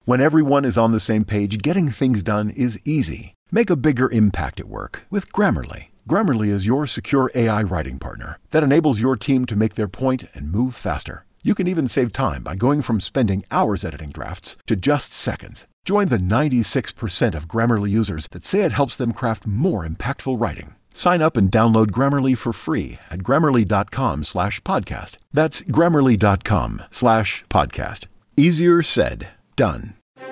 When everyone is on the same page, getting things done is easy. Make a bigger impact at work with Grammarly. Grammarly is your secure AI writing partner that enables your team to make their point and move faster. You can even save time by going from spending hours editing drafts to just seconds. Join the 96% of Grammarly users that say it helps them craft more impactful writing. Sign up and download Grammarly for free at Grammarly.com/podcast. That's Grammarly.com/podcast. Easier said, done.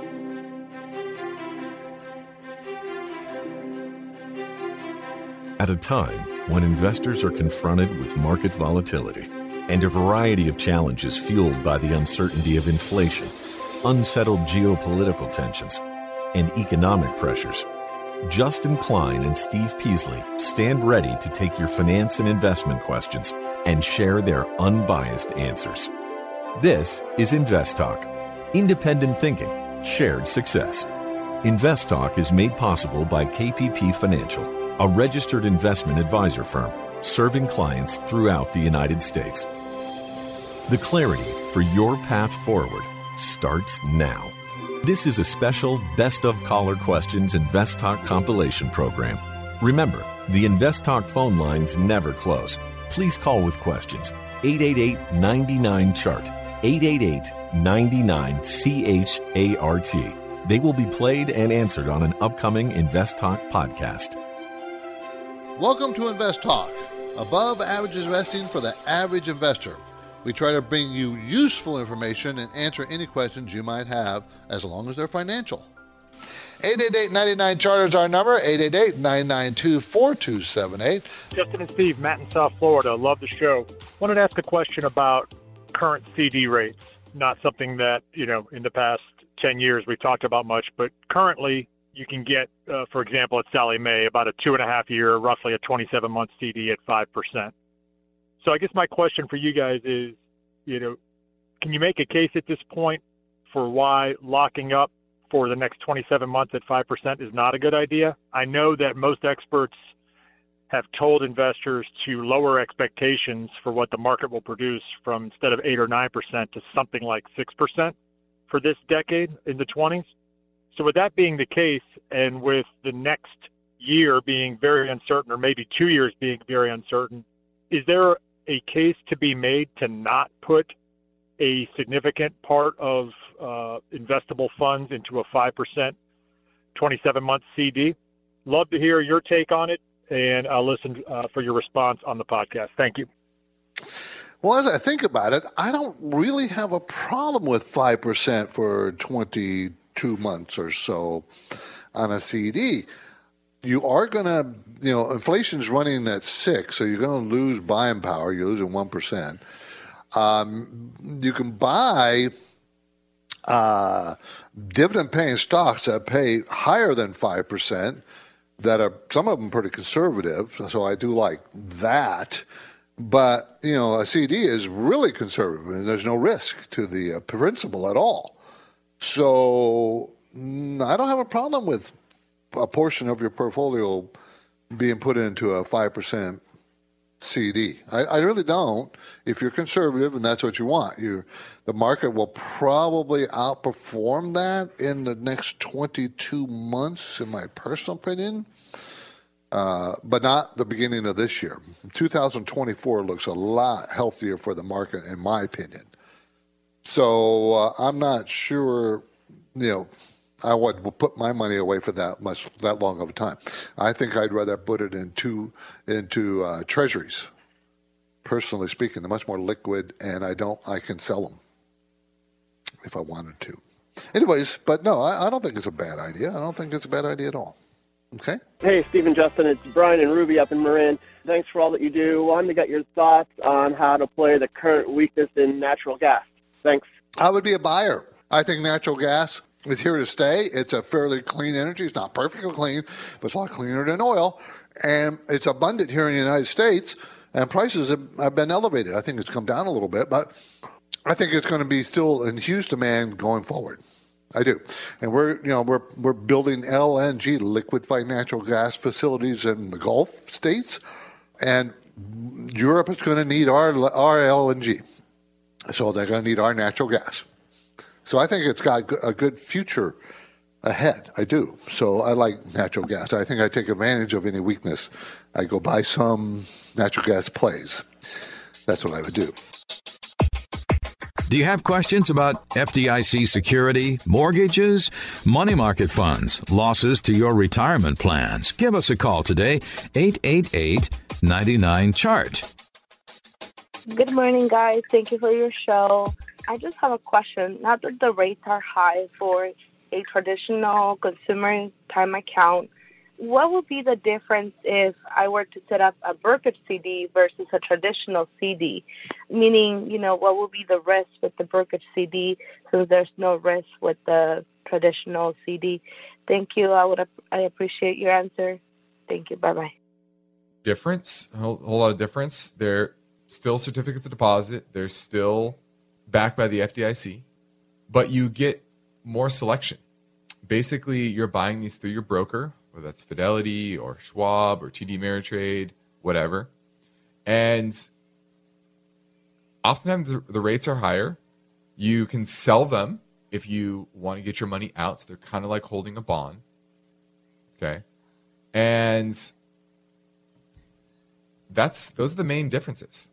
At a time when investors are confronted with market volatility and a variety of challenges fueled by the uncertainty of inflation, unsettled geopolitical tensions, and economic pressures, Justin Klein and Steve Peasley stand ready to take your finance and investment questions and share their unbiased answers. This is Invest Talk, independent thinking, shared success. Invest Talk is made possible by KPP Financial, a registered investment advisor firm serving clients throughout the United States. The clarity for your path forward starts now. This is a special Best of Caller Questions Invest Talk compilation program. Remember, the Invest Talk phone lines never close. Please call with questions. 888-99-CHART. 888-99-CHART. They will be played and answered on an upcoming Invest Talk podcast. Welcome to Invest Talk, above average investing for the average investor. We try to bring you useful information and answer any questions you might have, as long as they're financial. 888-99-CHART is our number, 888-992-4278. Justin and Steve, Matt in South Florida. Love the show. Wanted to ask a question about current CD rates. Not something that, in the past 10 years we've talked about much, but currently you can get, for example, at Sallie Mae, about a 2.5-year, roughly a 27-month CD at 5%. So I guess my question for you guys is, can you make a case at this point for why locking up for the next 27 months at 5% is not a good idea? I know that most experts have told investors to lower expectations for what the market will produce from instead of 8 or 9% to something like 6% for this decade in the 20s. So with that being the case, and with the next year being very uncertain, or maybe 2 years being very uncertain, is there a case to be made to not put a significant part of investable funds into a 5% 27-month CD? Love to hear your take on it, and I'll listen for your response on the podcast. Thank you. Well, as I think about it, I don't really have a problem with 5% for 22 months or so on a CD. You are going to, inflation's running at 6%, so you're going to lose buying power. You're losing 1%. You can buy dividend-paying stocks that pay higher than 5%, that are, some of them pretty conservative, so I do like that. But, a CD is really conservative, and there's no risk to the principal at all. So I don't have a problem with a portion of your portfolio being put into a 5% CD. I really don't. If you're conservative and that's what you want, the market will probably outperform that in the next 22 months, in my personal opinion, but not the beginning of this year. 2024 looks a lot healthier for the market, in my opinion. So I'm not sure, I would put my money away for that long of a time. I think I'd rather put it into treasuries. Personally speaking, they're much more liquid, and I can sell them if I wanted to. Anyways, but no, I don't think it's a bad idea. I don't think it's a bad idea at all. Okay. Hey, Steve and Justin, it's Brian and Ruby up in Marin. Thanks for all that you do. Wanted to get your thoughts on how to play the current weakness in natural gas. Thanks. I would be a buyer. I think natural gas is here to stay. It's a fairly clean energy. It's not perfectly clean, but it's a lot cleaner than oil. And it's abundant here in the United States, and prices have been elevated. I think it's come down a little bit, but I think it's going to be still in huge demand going forward. I do. And we're building LNG, liquefied natural gas facilities in the Gulf states, and Europe is going to need our LNG. So they're going to need our natural gas. So I think it's got a good future ahead. I do. So I like natural gas. I think I take advantage of any weakness. I go buy some natural gas plays. That's what I would do. Do you have questions about FDIC security, mortgages, money market funds, losses to your retirement plans? Give us a call today, 888-99-CHART. Good morning, guys. Thank you for your show. I just have a question. Now that the rates are high for a traditional consumer time account, what would be the difference if I were to set up a brokerage CD versus a traditional CD? Meaning, what would be the risk with the brokerage CD since there's no risk with the traditional CD? Thank you. I appreciate your answer. Thank you. Bye-bye. Difference, a whole lot of difference. They're still certificates of deposit. They're still backed by the FDIC, but you get more selection. Basically, you're buying these through your broker, whether that's Fidelity or Schwab or TD Ameritrade, whatever. And oftentimes the rates are higher. You can sell them if you want to get your money out. So they're kind of like holding a bond. Okay. And those are the main differences.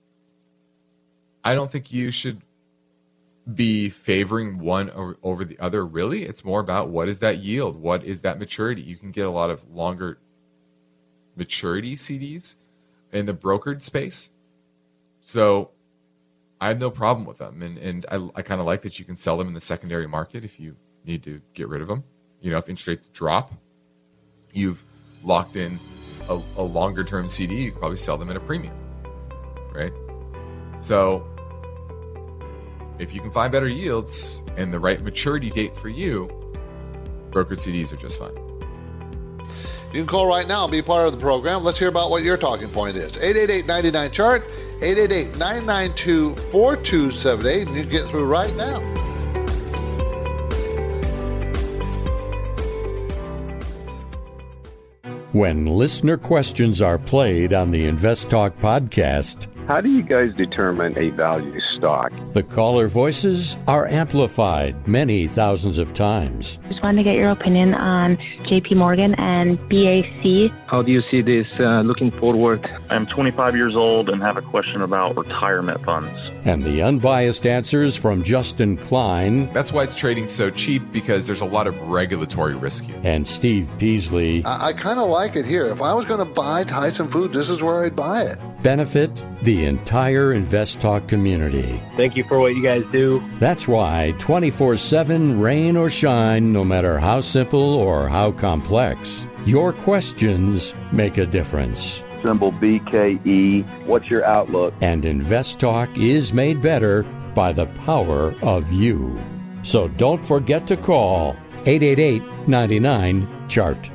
I don't think you should be favoring one over the other, really. It's more about what is that yield? What is that maturity? You can get a lot of longer maturity CDs in the brokered space. So I have no problem with them. And I kind of like that you can sell them in the secondary market if you need to get rid of them. If interest rates drop, you've locked in a longer term CD, you can probably sell them at a premium, right? So if you can find better yields and the right maturity date for you, brokered CDs are just fine. You can call right now and be part of the program. Let's hear about what your talking point is. 888-99-CHART, 888-992-4278, and you can get through right now. When listener questions are played on the Invest Talk podcast, how do you guys determine a value stock? The caller voices are amplified many thousands of times. Just wanted to get your opinion on JP Morgan and BAC. How do you see this looking forward? I'm 25 years old and have a question about retirement funds. And the unbiased answers from Justin Klein. That's why it's trading so cheap, because there's a lot of regulatory risk here. And Steve Peasley. I kind of like it here. If I was going to buy Tyson Foods, this is where I'd buy it. Benefit the entire Invest Talk community. Thank you for what you guys do. That's why 24/7, rain or shine, no matter how simple or how complex, your questions make a difference. Symbol BKE. What's your outlook? And Invest Talk is made better by the power of you. So don't forget to call 888-99-CHART.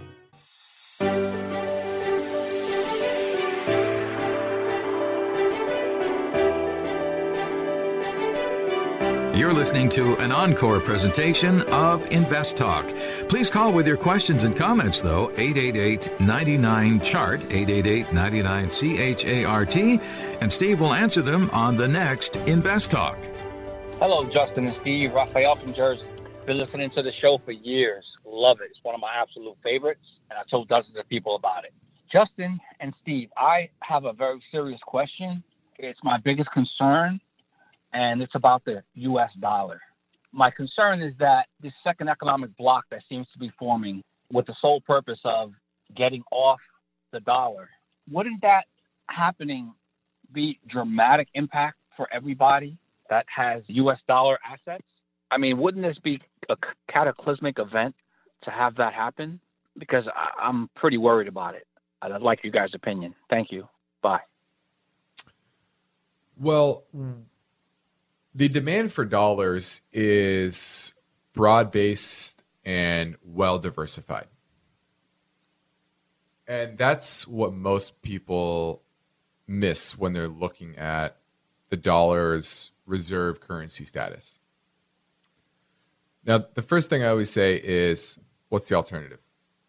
You're listening to an encore presentation of Invest Talk. Please call with your questions and comments, though, 888-99-CHART, 888-99-CHART, and Steve will answer them on the next Invest Talk. Hello, Justin and Steve. Raphael from Jersey. Been listening to the show for years. Love it. It's one of my absolute favorites, and I told dozens of people about it. Justin and Steve, I have a very serious question. It's my biggest concern, and it's about the U.S. dollar. My concern is that this second economic bloc that seems to be forming with the sole purpose of getting off the dollar, wouldn't that happening be dramatic impact for everybody that has U.S. dollar assets? I mean, wouldn't this be a cataclysmic event to have that happen? Because I'm pretty worried about it. I'd like you guys' opinion. Thank you. Bye. Well, the demand for dollars is broad-based and well-diversified. And that's what most people miss when they're looking at the dollar's reserve currency status. Now, the first thing I always say is, what's the alternative?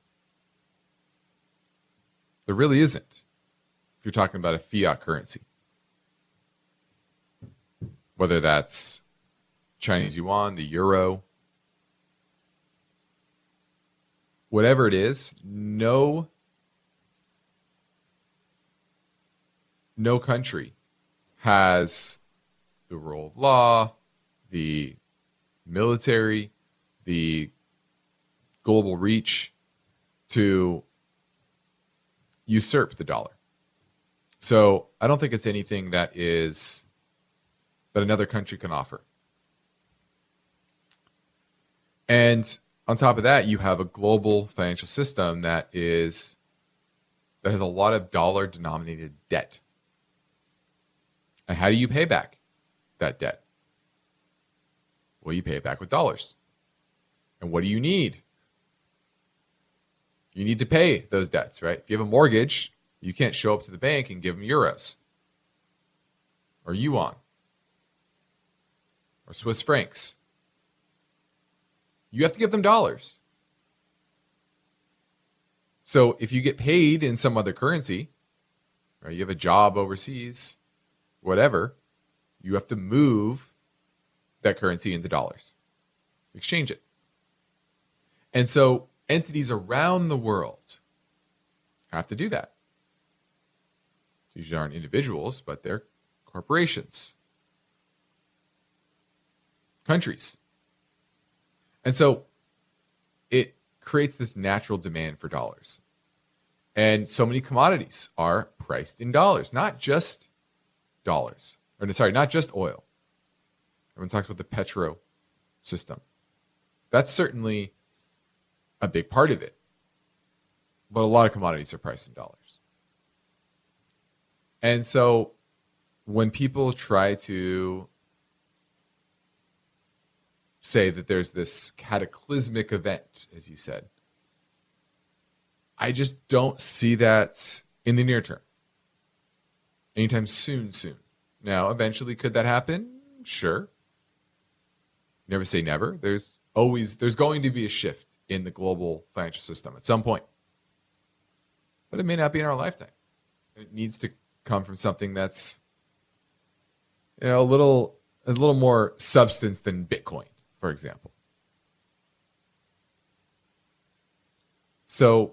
There really isn't, if you're talking about a fiat currency. Whether that's Chinese yuan, the euro, whatever it is, no country has the rule of law, the military, the global reach to usurp the dollar. So I don't think it's anything that another country can offer. And on top of that, you have a global financial system that has a lot of dollar-denominated debt. And how do you pay back that debt? Well, you pay it back with dollars. And what do you need? You need to pay those debts, right? If you have a mortgage, you can't show up to the bank and give them euros or yuan or Swiss francs. You have to give them dollars. So if you get paid in some other currency, right, you have a job overseas, whatever, you have to move that currency into dollars, exchange it. And so entities around the world have to do that. So usually aren't individuals, but they're corporations, countries. And so it creates this natural demand for dollars. And so many commodities are priced in dollars, not just dollars. Not just oil. Everyone talks about the petro system. That's certainly a big part of it. But a lot of commodities are priced in dollars. And so when people try to say that there's this cataclysmic event, as you said, I just don't see that in the near term. Anytime soon. Now, eventually, could that happen? Sure. Never say never. There's going to be a shift in the global financial system at some point. But it may not be in our lifetime. It needs to come from something that's a little more substance than Bitcoin, for example. So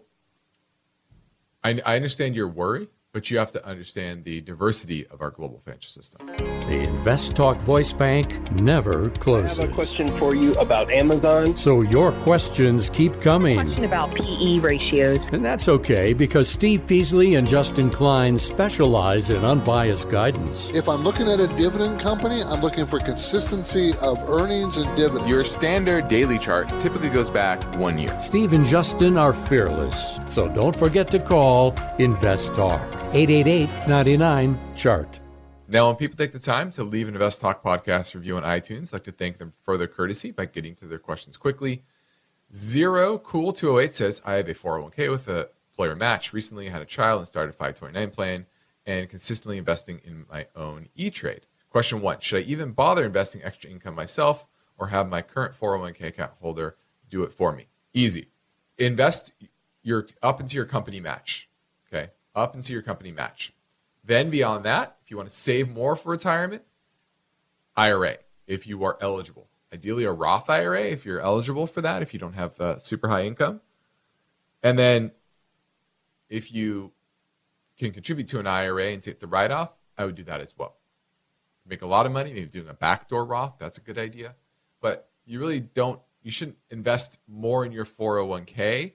I understand your worry, but you have to understand the diversity of our global financial system. The InvestTalk Voice Bank never closes. I have a question for you about Amazon. So your questions keep coming. Question about PE ratios. And that's okay, because Steve Peasley and Justin Klein specialize in unbiased guidance. If I'm looking at a dividend company, I'm looking for consistency of earnings and dividends. Your standard daily chart typically goes back 1 year. Steve and Justin are fearless, so don't forget to call InvestTalk. 888-99-CHART. Now, when people take the time to leave an Invest Talk podcast review on iTunes, I'd like to thank them for their courtesy by getting to their questions quickly. Zero Cool 208 says, I have a 401k with a employer match. Recently, I had a child and started a 529 plan and consistently investing in my own E-Trade. Question 1, should I even bother investing extra income myself or have my current 401k account holder do it for me? Easy. Invest up into your company match. Okay? Up into your company match. Then beyond that, if you want to save more for retirement, IRA, if you are eligible. Ideally a Roth IRA, if you're eligible for that, if you don't have super high income. And then if you can contribute to an IRA and take the write-off, I would do that as well. Make a lot of money, maybe doing a backdoor Roth, that's a good idea. But you shouldn't invest more in your 401k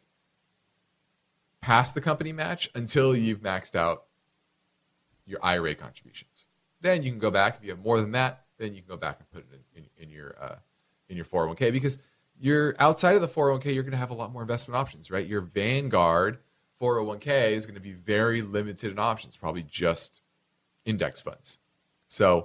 past the company match until you've maxed out your IRA contributions. Then you can go back. If you have more than that, then you can go back and put it in your 401k, because you're outside of the 401k, you're going to have a lot more investment options, right? Your Vanguard 401k is going to be very limited in options, probably just index funds. So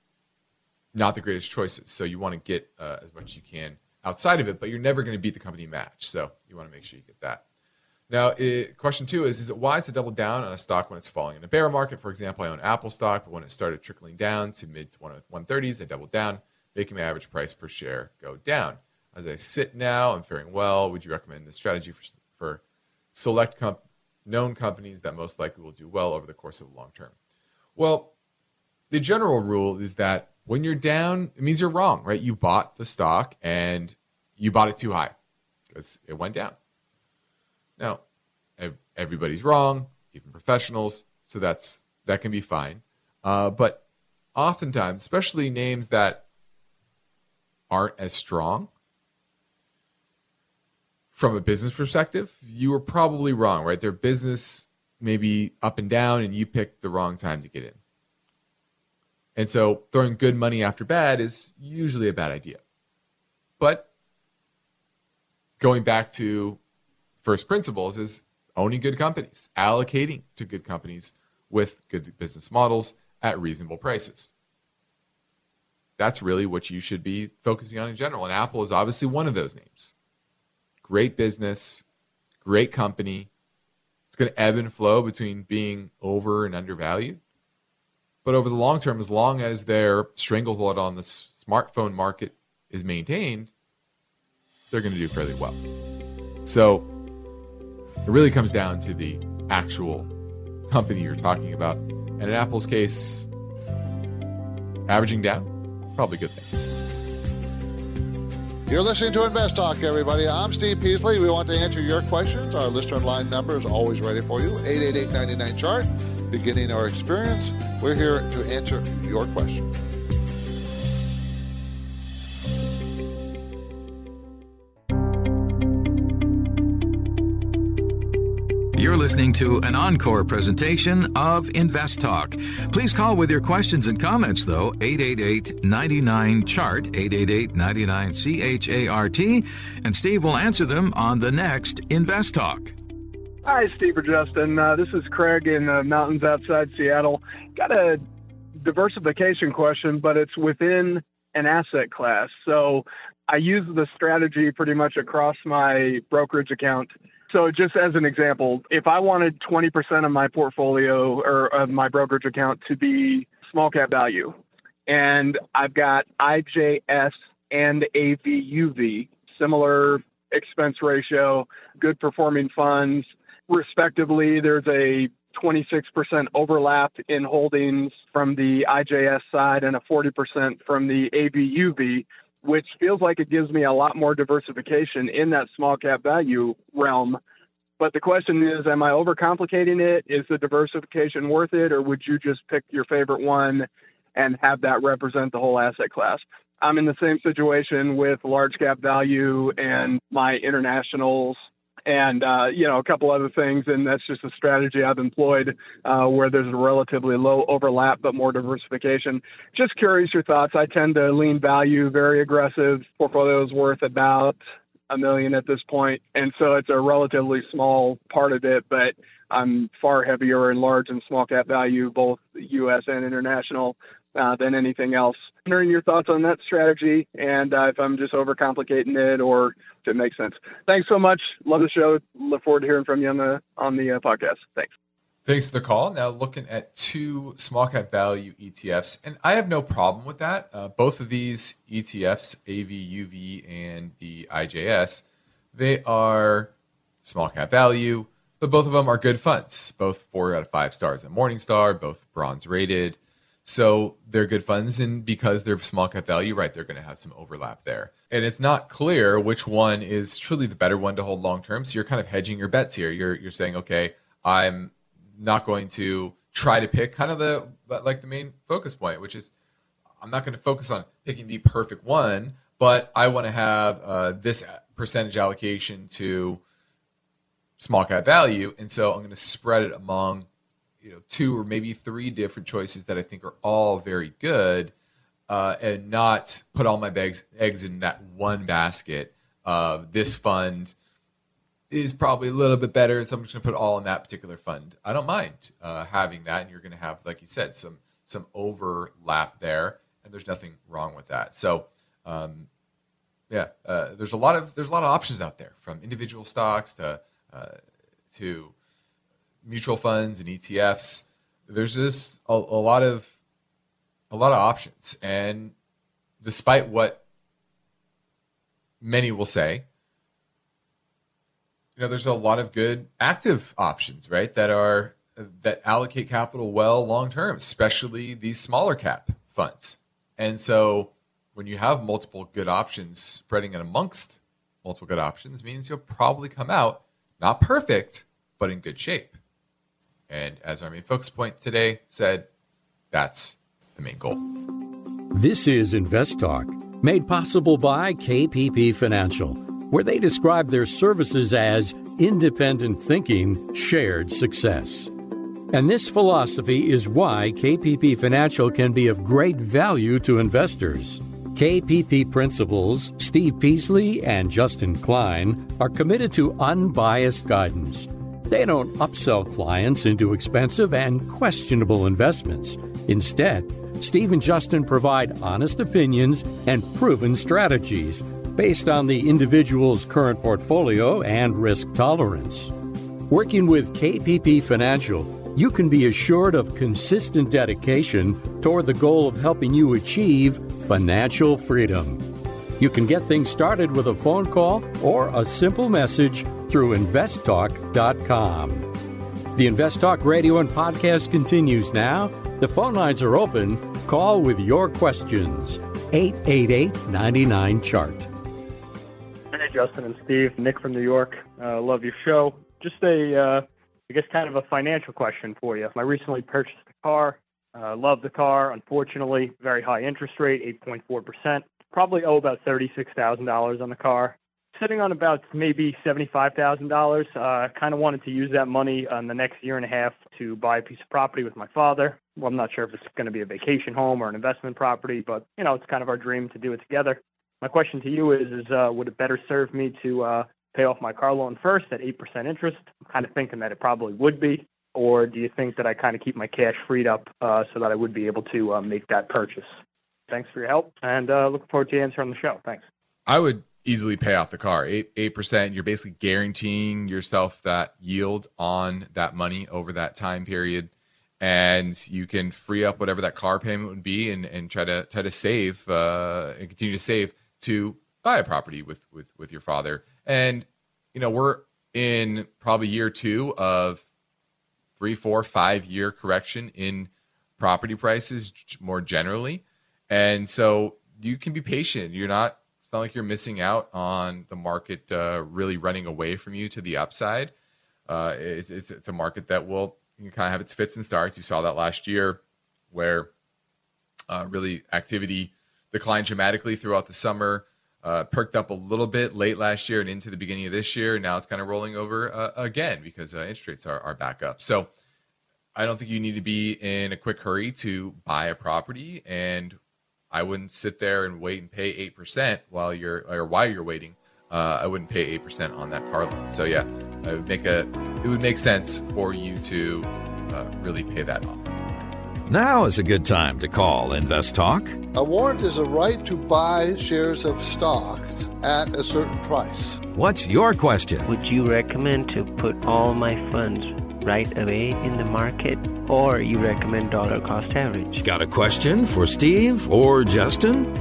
not the greatest choices. So you want to get as much as you can outside of it, but you're never going to beat the company match. So you want to make sure you get that. Now, question 2 is it wise to double down on a stock when it's falling in a bear market? For example, I own Apple stock, but when it started trickling down to mid-130s, I doubled down, making my average price per share go down. As I sit now, I'm faring well. Would you recommend this strategy for select known companies that most likely will do well over the course of the long term? Well, the general rule is that When you're down, it means you're wrong, right? You bought the stock and you bought it too high because it went down. Now, everybody's wrong, even professionals, so that can be fine. But oftentimes, especially names that aren't as strong from a business perspective, you were probably wrong, right? Their business may be up and down and you picked the wrong time to get in. And so throwing good money after bad is usually a bad idea. But going back to first principles is owning good companies, allocating to good companies with good business models at reasonable prices. That's really what you should be focusing on in general. And Apple is obviously one of those names. Great business, great company. It's going to ebb and flow between being over and undervalued. But over the long term, as long as their stranglehold on the smartphone market is maintained, they're going to do fairly well. So it really comes down to the actual company you're talking about. And in Apple's case, averaging down, probably a good thing. You're listening to Invest Talk, everybody. I'm Steve Peasley. We want to answer your questions. Our listener line number is always ready for you, 888-99-CHART. Beginning our experience, we're here to answer your question. You're listening to an encore presentation of Invest Talk. Please call with your questions and comments, though, 888-99-CHART, 888-99-CHART, and Steve will answer them on the next Invest Talk. Hi, Steve or Justin. This is Craig in the mountains outside Seattle. Got a diversification question, but it's within an asset class. So I use the strategy pretty much across my brokerage account. So just as an example, if I wanted 20% of my portfolio or of my brokerage account to be small cap value, and I've got IJS and AVUV, similar expense ratio, good performing funds, respectively, there's a 26% overlap in holdings from the IJS side and a 40% from the AVUV, which feels like it gives me a lot more diversification in that small cap value realm. But the question is, am I overcomplicating it? Is the diversification worth it? Or would you just pick your favorite one and have that represent the whole asset class? I'm in the same situation with large cap value and my internationals and, a couple other things. And that's just a strategy I've employed where there's a relatively low overlap, but more diversification. Just curious your thoughts. I tend to lean value, very aggressive. Portfolio is worth about $1 million at this point. And so it's a relatively small part of it, but I'm far heavier in large and small cap value, both U.S. and international, than anything else. Wondering your thoughts on that strategy and if I'm just overcomplicating it or if it makes sense. Thanks so much. Love the show. Look forward to hearing from you on the podcast. Thanks. Thanks for the call. Now looking at two small cap value ETFs, and I have no problem with that. Both of these ETFs, AVUV and the IJS, they are small cap value, but both of them are good funds. Both 4 out of 5 stars at Morningstar, both bronze rated. So they're good funds, and because they're small cap value, right, they're going to have some overlap there. And it's not clear which one is truly the better one to hold long term. So you're kind of hedging your bets here. You're saying, okay, I'm not going to try to pick kind of the main focus point, which is I'm not going to focus on picking the perfect one, but I want to have this percentage allocation to small cap value, and so I'm going to spread it among 2 or maybe 3 different choices that I think are all very good, and not put all my eggs in that one basket of this fund is probably a little bit better, so I'm just going to put all in that particular fund. I don't mind having that, and you're going to have, like you said, some overlap there, and there's nothing wrong with that. So, there's a lot of options out there, from individual stocks to mutual funds and ETFs. There's just a lot of options, and despite what many will say, there's a lot of good active options, right? That allocate capital well long term, especially these smaller cap funds. And so when you have multiple good options, spreading it amongst multiple good options means you'll probably come out not perfect, but in good shape. And as our main focus point today said, that's the main goal. This is Invest Talk, made possible by KPP Financial, where they describe their services as independent thinking, shared success. And this philosophy is why KPP Financial can be of great value to investors. KPP principals Steve Peasley and Justin Klein are committed to unbiased guidance. They don't upsell clients into expensive and questionable investments. Instead, Steve and Justin provide honest opinions and proven strategies based on the individual's current portfolio and risk tolerance. Working with KPP Financial, you can be assured of consistent dedication toward the goal of helping you achieve financial freedom. You can get things started with a phone call or a simple message through investtalk.com. The Invest Talk radio and podcast continues now. The phone lines are open. Call with your questions. 888-99-CHART. Hey, Justin and Steve. Nick from New York. Love your show. Just I guess kind of a financial question for you. I recently purchased a car. Love the car. Unfortunately, very high interest rate, 8.4%. Probably owe about $36,000 on the car. Sitting on about maybe $75,000. Kind of wanted to use that money on the next year and a half to buy a piece of property with my father. Well, I'm not sure if it's going to be a vacation home or an investment property, but, it's kind of our dream to do it together. My question to you is would it better serve me to pay off my car loan first at 8% interest? I'm kind of thinking that it probably would be. Or do you think that I kind of keep my cash freed up so that I would be able to make that purchase? Thanks for your help, and looking forward to your answer on the show. Thanks. I would easily pay off the car. 8%, you're basically guaranteeing yourself that yield on that money over that time period. And you can free up whatever that car payment would be and try to save and continue to save to buy a property with your father. And, we're in probably year 2 of 3, 4, 5 year correction in property prices more generally. And so you can be patient. It's not like you're missing out on the market really running away from you to the upside. It's a market that will kind of have its fits and starts. You saw that last year where really activity declined dramatically throughout the summer, perked up a little bit late last year and into the beginning of this year. Now it's kind of rolling over again because interest rates are back up. So I don't think you need to be in a quick hurry to buy a property, and I wouldn't sit there and wait and pay 8% while you're waiting. I wouldn't pay 8% on that car loan. So yeah, it would make sense for you to really pay that off. Now is a good time to call Invest Talk. A warrant is a right to buy shares of stocks at a certain price. What's your question? Would you recommend to put all my funds right away in the market, or you recommend dollar cost average? Got a question for Steve or Justin?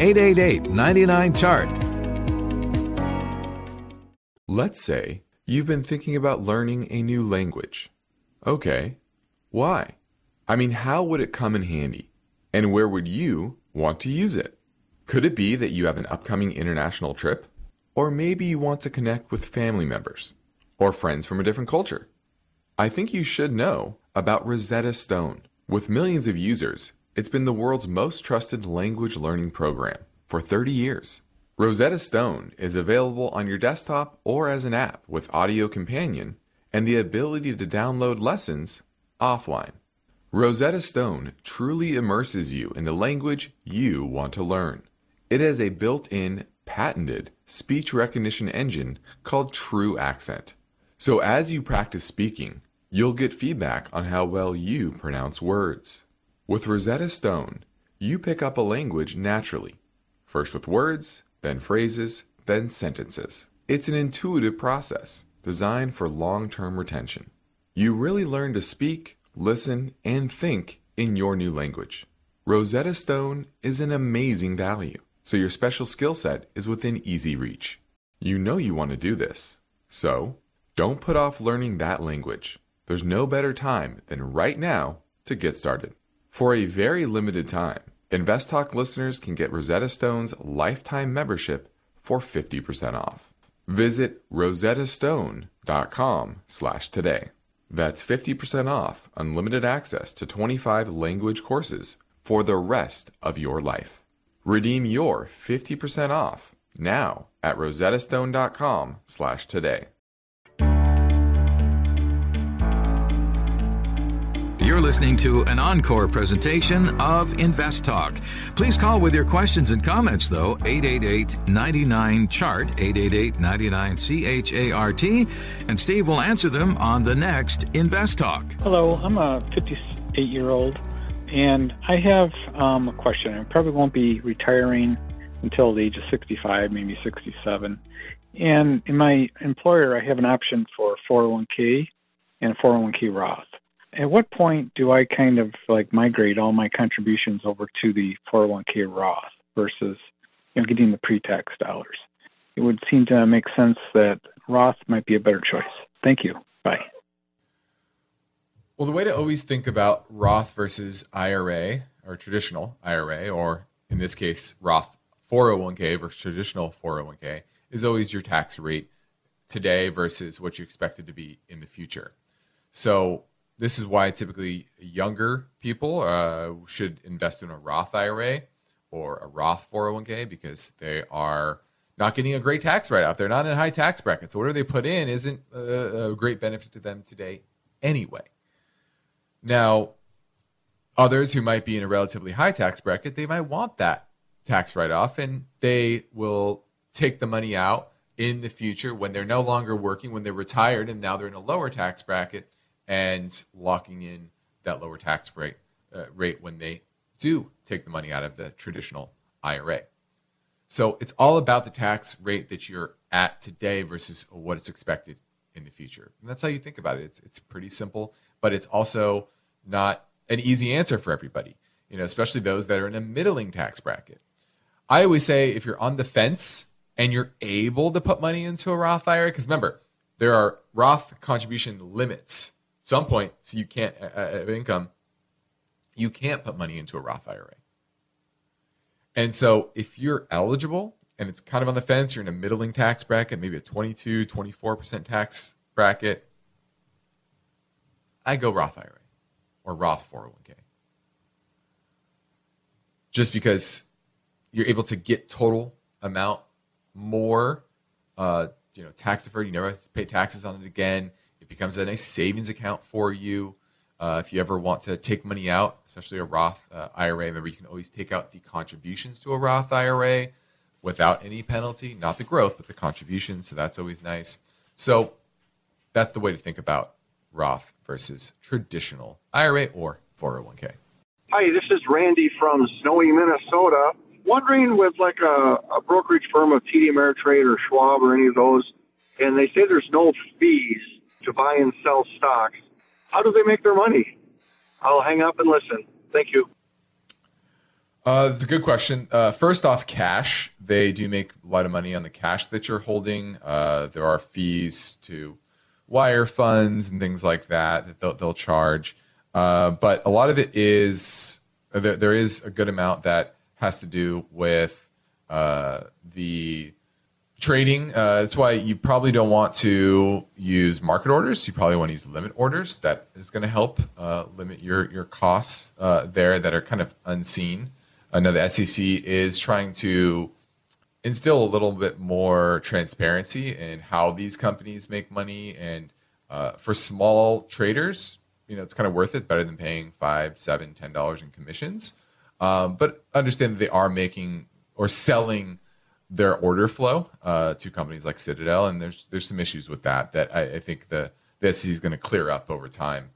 888-99-CHART. Let's say you've been thinking about learning a new language. Okay, why? I mean, how would it come in handy? And where would you want to use it? Could it be that you have an upcoming international trip? Or maybe you want to connect with family members or friends from a different culture? I think you should know about Rosetta Stone. With millions of users, it's been the world's most trusted language learning program for 30 years. Rosetta Stone is available on your desktop or as an app with Audio Companion and the ability to download lessons offline. Rosetta Stone truly immerses you in the language you want to learn. It has a built-in, patented speech recognition engine called True Accent. So as you practice speaking, you'll get feedback on how well you pronounce words. With Rosetta Stone, you pick up a language naturally, first with words, then phrases, then sentences. It's an intuitive process designed for long-term retention. You really learn to speak, listen, and think in your new language. Rosetta Stone is an amazing value, so your special skill set is within easy reach. You know you want to do this, so don't put off learning that language. There's no better time than right now to get started. For a very limited time, InvestTalk listeners can get Rosetta Stone's lifetime membership for 50% off. Visit rosettastone.com/today. That's 50% off unlimited access to 25 language courses for the rest of your life. Redeem your 50% off now at rosettastone.com/today. You're listening to an encore presentation of Invest Talk. Please call with your questions and comments, though, 888-99-CHART, 888-99-CHART, and Steve will answer them on the next Invest Talk. Hello, I'm a 58-year-old, and I have a question. I probably won't be retiring until the age of 65, maybe 67. And in my employer, I have an option for 401k and 401k Roth. At what point do I kind of like migrate all my contributions over to the 401k Roth versus getting the pre-tax dollars? It would seem to make sense that Roth might be a better choice. Thank you. Bye. Well, the way to always think about Roth versus IRA or traditional IRA, or in this case, Roth 401k versus traditional 401k, is always your tax rate today versus what you expect it to be in the future. So this is why typically younger people should invest in a Roth IRA or a Roth 401k, because they are not getting a great tax write-off. They're not in a high tax bracket. So whatever they put in isn't a great benefit to them today anyway. Now, others who might be in a relatively high tax bracket, they might want that tax write-off, and they will take the money out in the future when they're no longer working, when they're retired and now they're in a lower tax bracket, and locking in that lower tax rate when they do take the money out of the traditional IRA. So it's all about the tax rate that you're at today versus what is expected in the future. And that's how you think about it. It's pretty simple, but it's also not an easy answer for everybody, especially those that are in a middling tax bracket. I always say if you're on the fence and you're able to put money into a Roth IRA, because remember, there are Roth contribution limits. Some point, so you can't income, you can't put money into a Roth IRA. And so if you're eligible and it's kind of on the fence, you're in a middling tax bracket, maybe a 22, 24% tax bracket, I go Roth IRA or Roth 401k. Just because you're able to get total amount more, tax deferred, you never have to pay taxes on it again. It becomes a nice savings account for you. If you ever want to take money out, especially a Roth IRA, remember you can always take out the contributions to a Roth IRA without any penalty, not the growth, but the contributions. So that's always nice. So that's the way to think about Roth versus traditional IRA or 401k. Hi, this is Randy from snowy Minnesota. Wondering with like a brokerage firm of TD Ameritrade or Schwab or any of those, and they say there's no fees to buy and sell stocks. How do they make their money? I'll hang up and listen. Thank you. It's a good question. First off, cash. They do make a lot of money on the cash that you're holding. There are fees to wire funds and things like that they'll charge. But a lot of it is, there is a good amount that has to do with the trading. That's why you probably don't want to use market orders. You probably want to use limit orders. That is going to help limit your costs there that are kind of unseen. I know the SEC is trying to instill a little bit more transparency in how these companies make money. And for small traders, it's kind of worth it, better than paying $5, $7, $10 in commissions. But understand that they are making or selling their order flow to companies like Citadel, and there's some issues with that I think the SEC is going to clear up over time.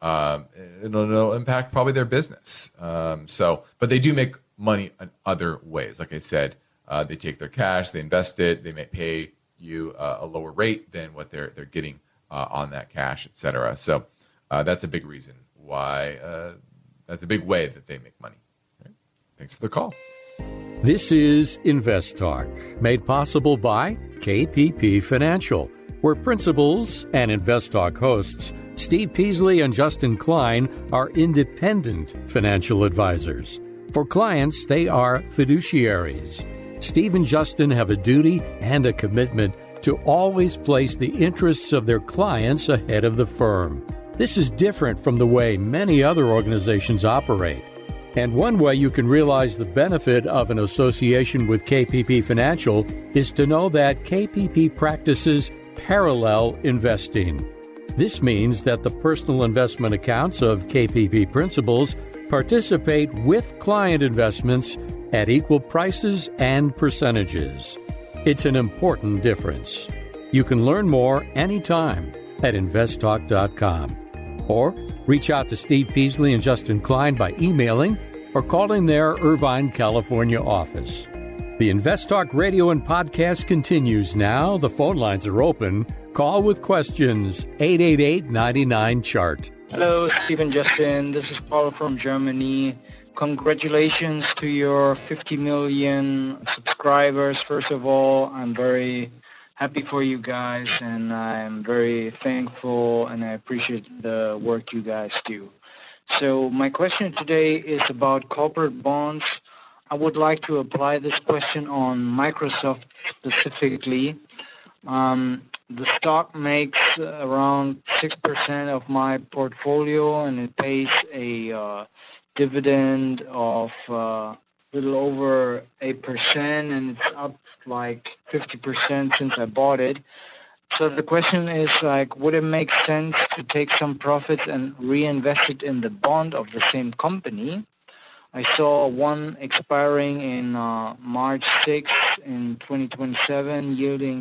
It'll impact probably their business. But they do make money in other ways. Like I said, they take their cash, they invest it, they may pay you a lower rate than what they're getting on that cash, et cetera. So that's a big reason why. That's a big way that they make money. Right? Thanks for the call. This is Invest Talk, made possible by KPP Financial, where principals and Invest Talk hosts Steve Peasley and Justin Klein are independent financial advisors. For clients, they are fiduciaries. Steve and Justin have a duty and a commitment to always place the interests of their clients ahead of the firm. This is different from the way many other organizations operate. And one way you can realize the benefit of an association with KPP Financial is to know that KPP practices parallel investing. This means that the personal investment accounts of KPP principals participate with client investments at equal prices and percentages. It's an important difference. You can learn more anytime at investtalk.com or reach out to Steve Peasley and Justin Klein by emailing or calling their Irvine, California office. The Invest Talk radio and podcast continues now. The phone lines are open. Call with questions, 888-99-CHART. Hello, Steve and Justin. This is Paul from Germany. Congratulations to your 50 million subscribers. First of all, I'm very happy for you guys, and I'm very thankful, and I appreciate the work you guys do. So my question today is about corporate bonds. I would like to apply this question on Microsoft specifically. The stock makes around 6% of my portfolio, and it pays a dividend of little over 8%, and it's up like 50% since I bought it. So the question is, like, would it make sense to take some profits and reinvest it in the bond of the same company? I saw one expiring in March 6th in 2027, yielding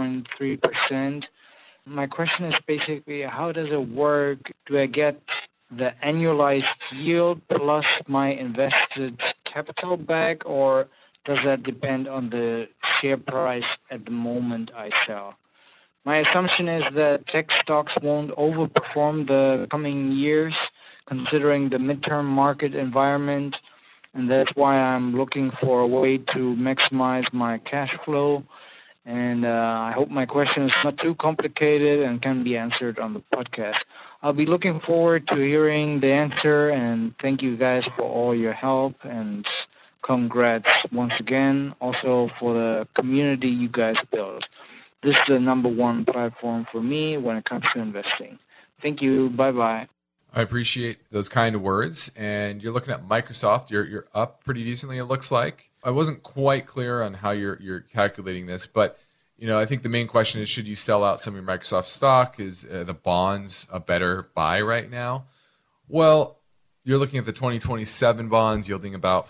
3.3%. My question is basically, how does it work? Do I get the annualized yield plus my invested capital back, or does that depend on the share price at the moment I sell? My assumption is that tech stocks won't overperform the coming years, considering the midterm market environment, and that's why I'm looking for a way to maximize my cash flow. And I hope my question is not too complicated and can be answered on the podcast. I'll be looking forward to hearing the answer, and thank you guys for all your help, and congrats once again also for the community you guys built. This is the number one platform for me when it comes to investing. Thank you. Bye-bye. I appreciate those kind of words. And you're looking at Microsoft. You're up pretty decently, it looks like. I wasn't quite clear on how you're calculating this, but I think the main question is, should you sell out some of your Microsoft stock? Is the bonds a better buy right now? Well, you're looking at the 2027 bonds yielding about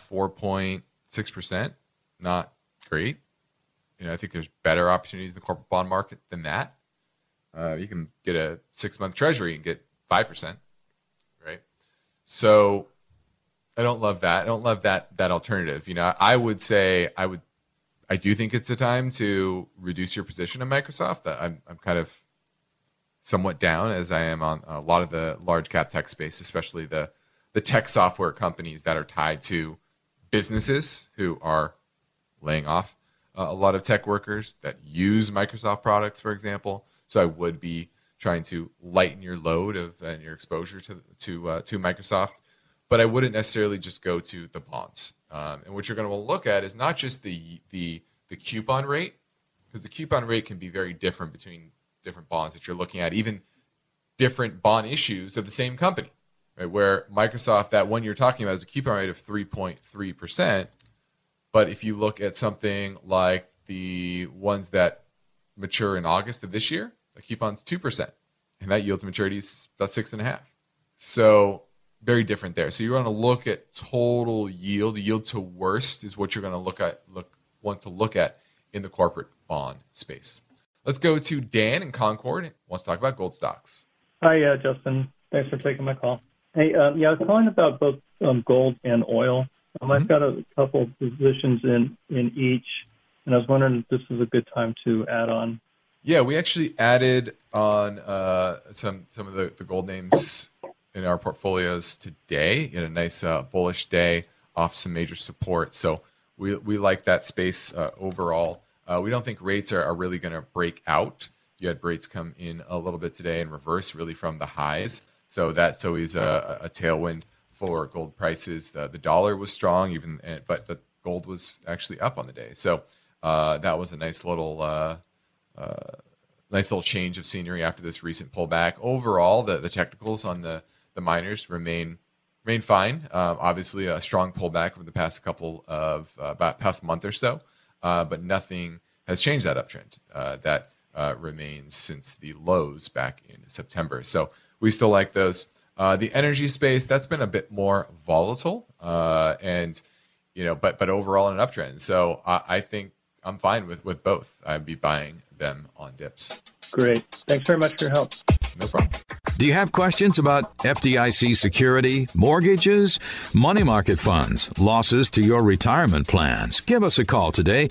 4.6%. Not great. I think there's better opportunities in the corporate bond market than that. You can get a 6-month treasury and get 5%, right? So I don't love that. I don't love that alternative. I would say I do think it's a time to reduce your position in Microsoft. I'm kind of somewhat down, as I am on a lot of the large cap tech space, especially the tech software companies that are tied to businesses who are laying off a lot of tech workers that use Microsoft products, for example. So I would be trying to lighten your load and your exposure to Microsoft, but I wouldn't necessarily just go to the bonds. And what you're going to look at is not just the coupon rate, because the coupon rate can be very different between different bonds that you're looking at, even different bond issues of the same company, right? Where Microsoft, that one you're talking about, is a coupon rate of 3.3%. But if you look at something like the ones that mature in August of this year, the coupon's 2%, and that yield to maturity is about 6.5%. So very different there. So you're going to look at total yield. The yield to worst is what you're going to want to look at in the corporate bond space. Let's go to Dan in Concord. He wants to talk about gold stocks. Hi, Justin. Thanks for taking my call. Hey, I was calling about both gold and oil. I've got a couple of positions in each, and I was wondering if this is a good time to add on. Yeah, we actually added on some of the gold names in our portfolios today. You had a nice bullish day off some major support. So we like that space overall. We don't think rates are really going to break out. You had rates come in a little bit today and reverse really from the highs. So that's always a tailwind for gold prices. The dollar was strong, but the gold was actually up on the day. So that was a nice little change of scenery after this recent pullback. Overall, the technicals on the miners remain fine. Obviously, a strong pullback over the past past month or so, but nothing has changed that uptrend. That remains since the lows back in September. So we still like those. The energy space, that's been a bit more volatile, but overall an uptrend. So I think I'm fine with both. I'd be buying them on dips. Great. Thanks very much for your help. No problem. Do you have questions about FDIC security, mortgages, money market funds, losses to your retirement plans? Give us a call today,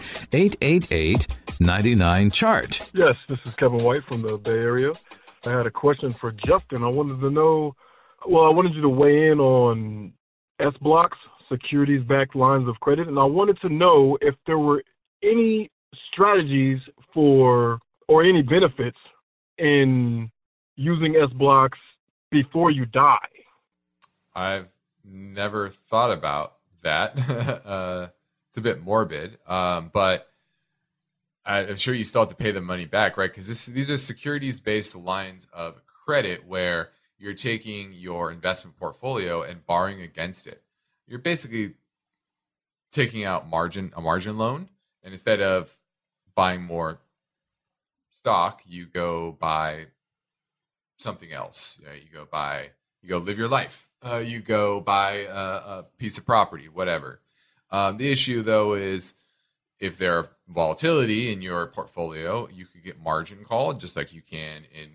888-99-CHART. Yes, this is Kevin White from the Bay Area. I had a question for Justin. I wanted you to weigh in on S-blocks, securities-backed lines of credit, and I wanted to know if there were any strategies or any benefits in using S-blocks before you die. I've never thought about that. It's a bit morbid, but I'm sure you still have to pay the money back, right? Because these are securities-based lines of credit where you're taking your investment portfolio and borrowing against it. You're basically taking out a margin loan, and instead of buying more stock, you go buy something else. You go live your life. You go buy a piece of property, whatever. The issue, though, is if there's volatility in your portfolio, you could get margin called, just like you can in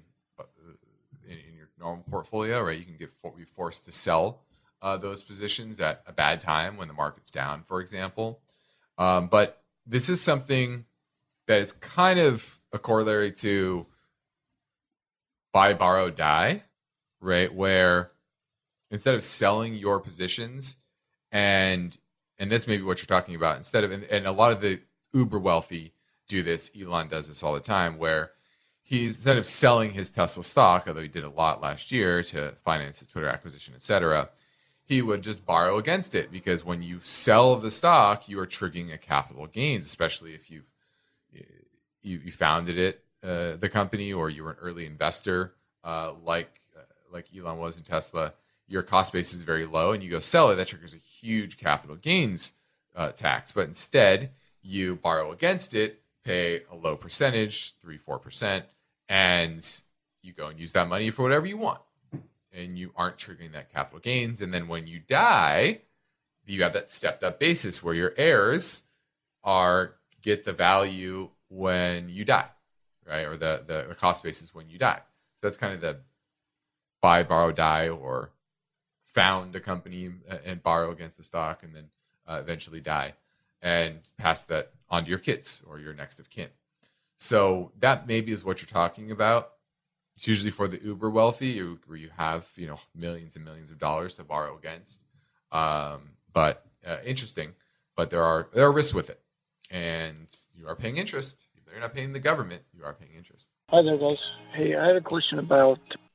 your normal portfolio, right? You can be forced to sell those positions at a bad time when the market's down, for example. But this is something that is kind of a corollary to buy, borrow, die, right? Where instead of selling your positions, and that's maybe what you're talking about, and a lot of the uber wealthy do this. Elon does this all the time, where instead of selling his Tesla stock, although he did a lot last year to finance his Twitter acquisition, etc., he would just borrow against it, because when you sell the stock, you are triggering a capital gains, especially if you founded it, the company, or you were an early investor, like Elon was in Tesla. Your cost base is very low, and you go sell it. That triggers a huge capital gains tax. But instead, you borrow against it, pay a low percentage, 3-4%, and you go and use that money for whatever you want, and you aren't triggering that capital gains. And then when you die, you have that stepped up basis where your heirs get the value when you die, right? Or the cost basis when you die. So that's kind of the buy, borrow, die, or found a company and borrow against the stock and then eventually die and pass that on to your kids or your next of kin. So that maybe is what you're talking about. It's usually for the uber wealthy, where you have millions and millions of dollars to borrow against. But interesting. But there are risks with it, and you are paying interest. If you're not paying the government, you are paying interest. Hi there, guys. Hey, I had a question about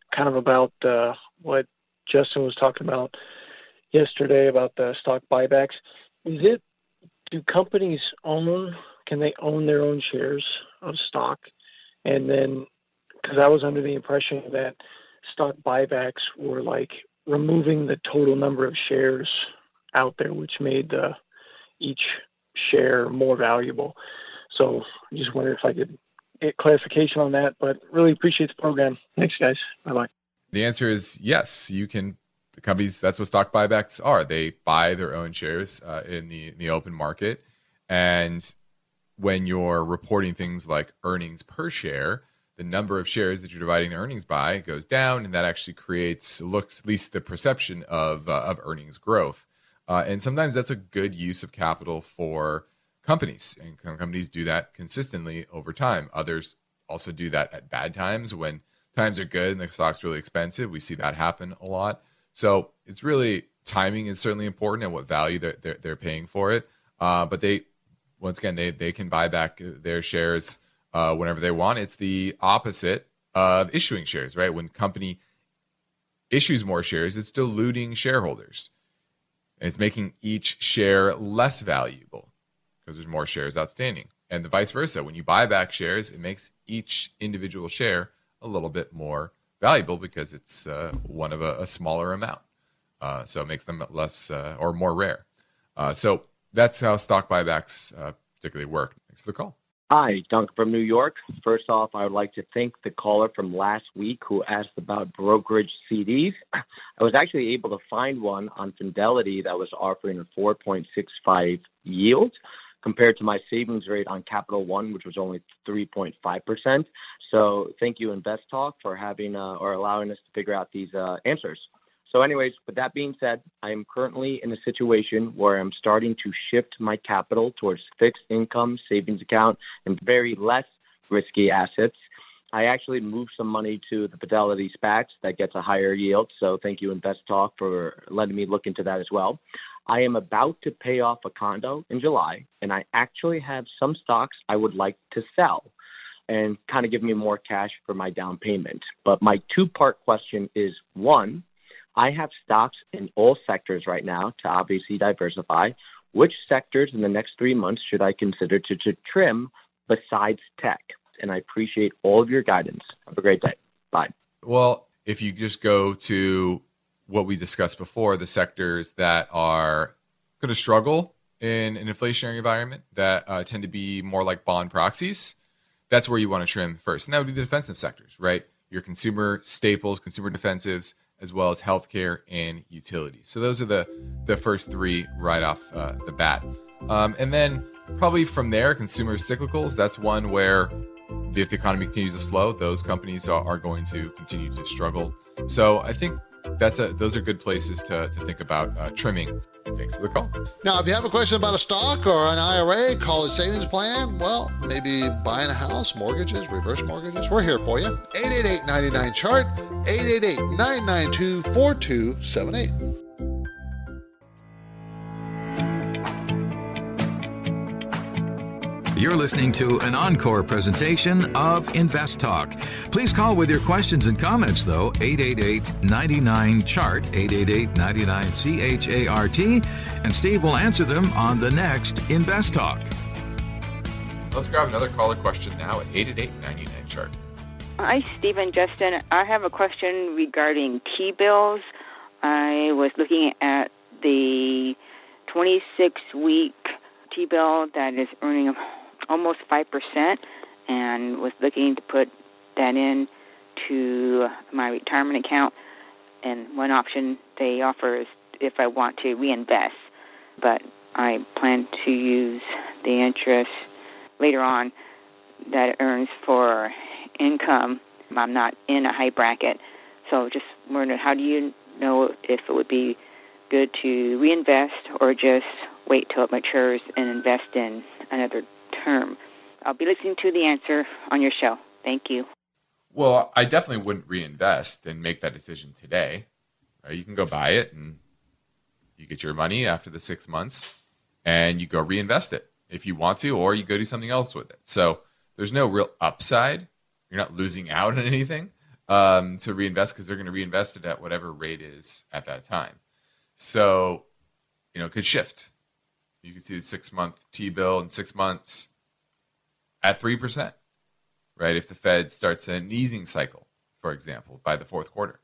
what Justin was talking about yesterday about the stock buybacks. Do companies can they own their own shares of stock? And then, because I was under the impression that stock buybacks were like removing the total number of shares out there, which made each share more valuable. So I just wondered if I could get clarification on that, but really appreciate the program. Thanks, guys. Bye-bye. The answer is yes. You can. The companies, that's what stock buybacks are. They buy their own shares in the open market. And when you're reporting things like earnings per share, the number of shares that you're dividing the earnings by goes down, and that actually looks at least the perception of earnings growth. And sometimes that's a good use of capital for companies, and companies do that consistently over time. Others also do that at bad times. When times are good and the stock's really expensive, we see that happen a lot. So it's really, timing is certainly important and what value they're paying for it. But they can buy back their shares whenever they want. It's the opposite of issuing shares, right? When company issues more shares, it's diluting shareholders. And it's making each share less valuable because there's more shares outstanding. And the vice versa. When you buy back shares, it makes each individual share a little bit more valuable because it's one of a smaller amount. So it makes them less or more rare. So that's how stock buybacks particularly work. Thanks for the call. Hi, Duncan from New York. First off, I would like to thank the caller from last week who asked about brokerage CDs. I was actually able to find one on Fidelity that was offering a 4.65 yield compared to my savings rate on Capital One, which was only 3.5%. So thank you, InvestTalk, for having or allowing us to figure out these answers. So anyways, with that being said, I am currently in a situation where I'm starting to shift my capital towards fixed income, savings account, and very less risky assets. I actually moved some money to the Fidelity SPACs that gets a higher yield. So thank you, InvestTalk, for letting me look into that as well. I am about to pay off a condo in July, and I actually have some stocks I would like to sell and kind of give me more cash for my down payment. But my two-part question is, one, I have stocks in all sectors right now to obviously diversify. Which sectors in the next 3 months should I consider to trim besides tech? And I appreciate all of your guidance. Have a great day. Bye. Well, if you just go to what we discussed before, the sectors that are going to struggle in an inflationary environment that tend to be more like bond proxies, that's where you want to trim first. And that would be the defensive sectors, right? Your consumer staples, consumer defensives, as well as healthcare and utilities. So those are the first three right off the bat. And then probably from there, consumer cyclicals, that's one where if the economy continues to slow, those companies are going to continue to struggle. So I think those are good places to think about trimming. Thanks for the call. Now, if you have a question about a stock or an IRA, college savings plan, well, maybe buying a house, mortgages, reverse mortgages, we're here for you. 888-99-CHART, 888-992-4278. You're listening to an encore presentation of InvestTalk. Please call with your questions and comments, though, 888-99-CHART, 888-99-CHART, and Steve will answer them on the next InvestTalk. Let's grab another caller question now at 888-99-CHART. Hi, Steve and Justin. I have a question regarding T-bills. I was looking at the 26-week T-bill that is earning almost 5%, and was looking to put that in to my retirement account. And one option they offer is if I want to reinvest, but I plan to use the interest later on that it earns for income. I'm not in a high bracket, so just wondering, how do you know if it would be good to reinvest or just wait till it matures and invest in another term? I'll be listening to the answer on your show. Thank you. Well, I definitely wouldn't reinvest and make that decision today. You can go buy it and you get your money after the 6 months and you go reinvest it if you want to, or you go do something else with it. So there's no real upside. You're not losing out on anything to reinvest, because they're going to reinvest it at whatever rate is at that time. So, it could shift. You can see the 6-month T-bill in 6 months at 3%, right? If the Fed starts an easing cycle, for example, by the fourth quarter.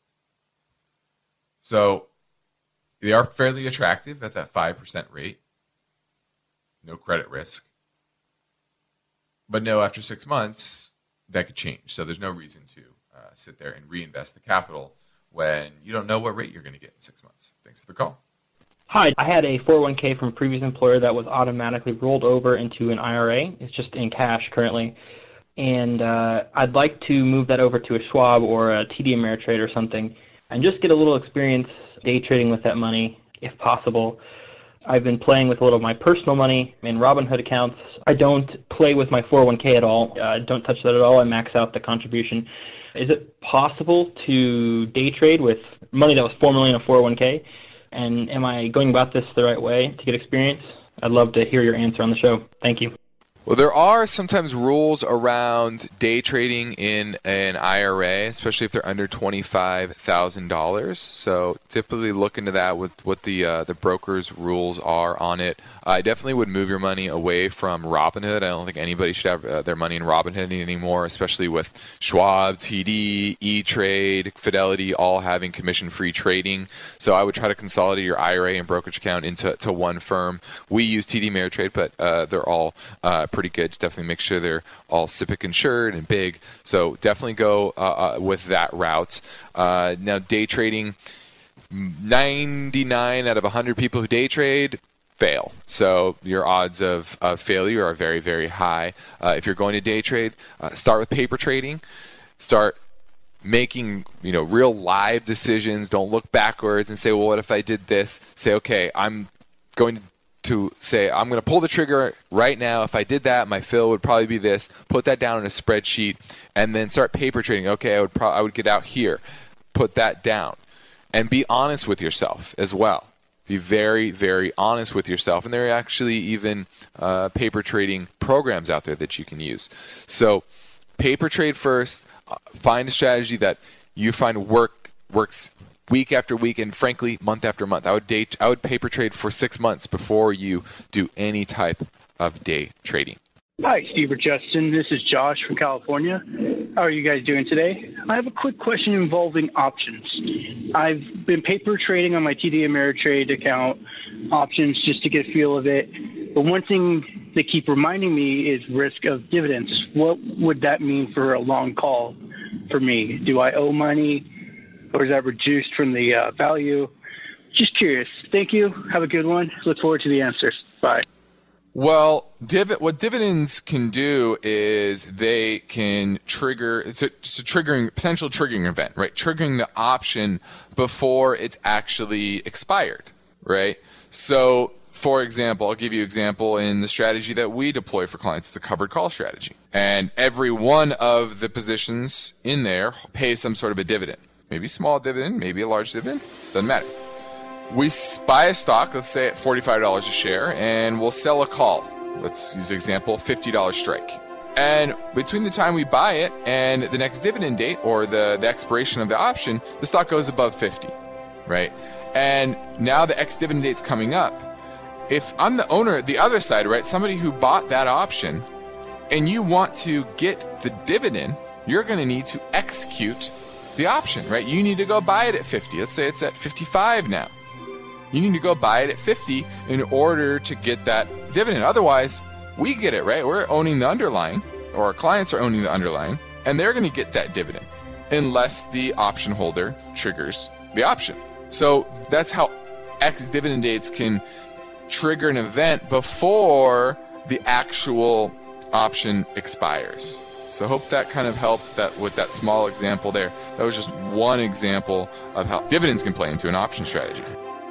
So they are fairly attractive at that 5% rate. No credit risk. But no, after 6 months, that could change. So there's no reason to sit there and reinvest the capital when you don't know what rate you're going to get in 6 months. Thanks for the call. Hi, I had a 401k from a previous employer that was automatically rolled over into an IRA. It's just in cash currently. And I'd like to move that over to a Schwab or a TD Ameritrade or something and just get a little experience day trading with that money, if possible. I've been playing with a little of my personal money in Robinhood accounts. I don't play with my 401k at all. Don't touch that at all. I max out the contribution. Is it possible to day trade with money that was formerly in a 401k? And am I going about this the right way to get experience? I'd love to hear your answer on the show. Thank you. Well, there are sometimes rules around day trading in an IRA, especially if they're under $25,000. So typically look into that with what the broker's rules are on it. I definitely would move your money away from Robinhood. I don't think anybody should have their money in Robinhood anymore, especially with Schwab, TD, E-Trade, Fidelity all having commission-free trading. So I would try to consolidate your IRA and brokerage account into one firm. We use TD Ameritrade, but they're all pretty good. Just definitely make sure they're all SIPC insured and big. So definitely go with that route. Now, day trading, 99 out of 100 people who day trade fail. So your odds of failure are very, very high. If you're going to day trade, start with paper trading. Start making real live decisions. Don't look backwards and say, well, what if I did this? Say, okay, I'm going to pull the trigger right now. If I did that, my fill would probably be this. Put that down in a spreadsheet and then start paper trading. Okay, I would get out here. Put that down. And be honest with yourself as well. Be very, very honest with yourself. And there are actually even paper trading programs out there that you can use. So paper trade first. Find a strategy that you find works week after week and, frankly, month after month. I would paper trade for 6 months before you do any type of day trading. Hi, Steve or Justin. This is Josh from California. How are you guys doing today? I have a quick question involving options. I've been paper trading on my TD Ameritrade account, options just to get a feel of it. But one thing they keep reminding me is risk of dividends. What would that mean for a long call for me? Do I owe money, or is that reduced from the value? Just curious. Thank you. Have a good one. Look forward to the answers. Bye. Well, what dividends can do is they can trigger. It's a potential triggering event, right? Triggering the option before it's actually expired, right? So, for example, I'll give you an example in the strategy that we deploy for clients, the covered call strategy. And every one of the positions in there pays some sort of a dividend. Maybe a small dividend, maybe a large dividend, doesn't matter. We buy a stock, let's say at $45 a share, and we'll sell a call. Let's use an example, $50 strike. And between the time we buy it and the next dividend date or the expiration of the option, the stock goes above 50, right? And now the ex-dividend date's coming up. If I'm the owner, the other side, right, somebody who bought that option, and you want to get the dividend, you're going to need to execute the option, right? You need to go buy it at 50. Let's say it's at 55 now. You need to go buy it at 50 in order to get that dividend. Otherwise, we get it, right? We're owning the underlying, or our clients are owning the underlying, and they're going to get that dividend unless the option holder triggers the option. So that's how ex-dividend dates can trigger an event before the actual option expires. So I hope that kind of helped that with that small example there. That was just one example of how dividends can play into an option strategy.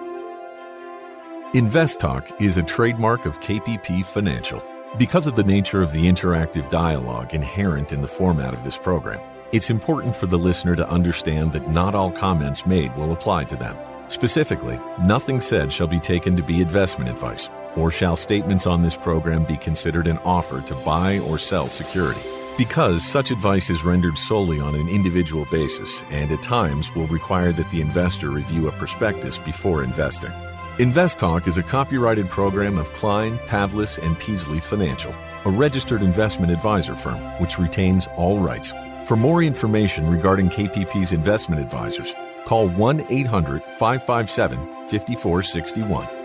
InvestTalk is a trademark of KPP Financial. Because of the nature of the interactive dialogue inherent in the format of this program, it's important for the listener to understand that not all comments made will apply to them. Specifically, nothing said shall be taken to be investment advice, or shall statements on this program be considered an offer to buy or sell security. Because such advice is rendered solely on an individual basis and at times will require that the investor review a prospectus before investing. InvestTalk is a copyrighted program of Klein, Pavlis, and Peasley Financial, a registered investment advisor firm which retains all rights. For more information regarding KPP's investment advisors, call 1-800-557-5461.